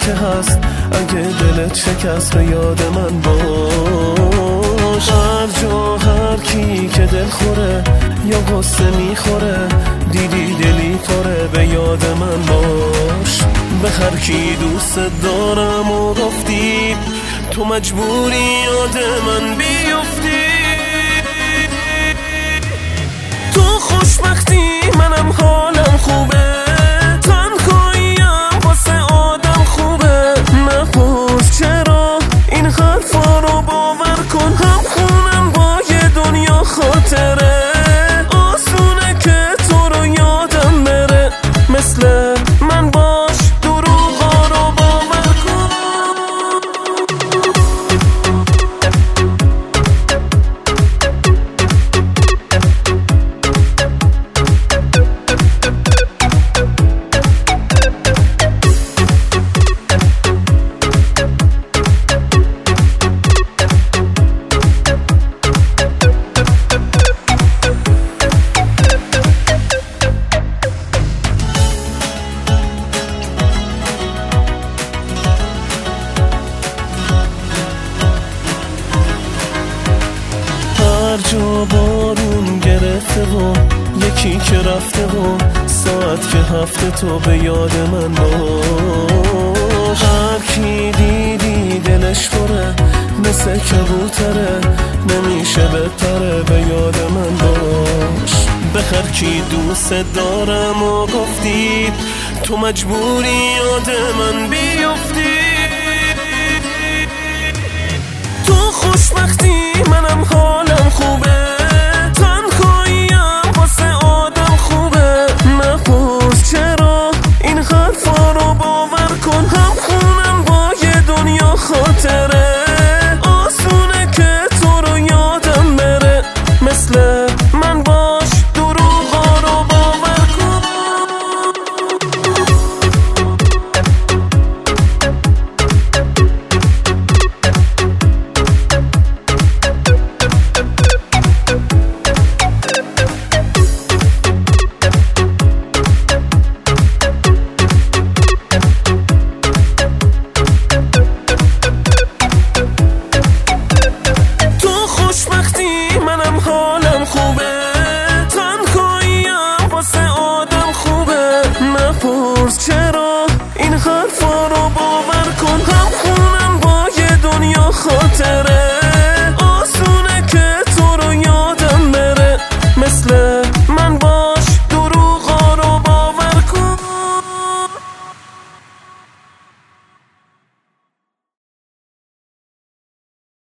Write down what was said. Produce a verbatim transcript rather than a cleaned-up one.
که هست، اگه دلت شکست به یاد من باش. هر جا هر کی که دل خوره یا غصه میخوره، دیدی دلی پره به یاد من باش. به هر کی دوست دارم و گفتی، تو مجبوری یاد من بیفتی. تو خوشبختی منم حالم خوبه، تنهاییم واسه آدم خوبه. نپرس چرا این حرفا رو باور کن، هم خونم با یه دنیا خاطره. آسونه که تو رو یادم بره، مثل من باش دروغا رو باور کن. هر جا بارون گرفته و یکی که رفته و ساعت که هفته، تو به یاد من باش. هر کی دیدی دلش پره، مثل کبوتره نمیشه بپره، به یاد من باش. به هر کی دوست دارم و گفتی، تو مجبوری یاد من بیفتی.